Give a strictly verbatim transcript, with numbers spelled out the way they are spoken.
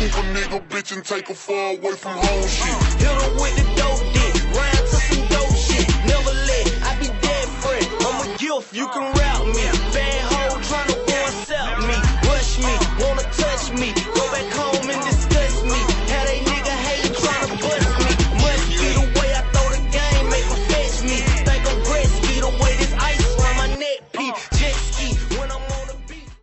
move a nigga bitch and take her far away from home shit. Hit her with the dope dick, round to some dope shit. Never let, I be dead friend. I'm a gift, you can rap me. Bad hoe tryna one-sell me. Rush me, wanna touch me. Go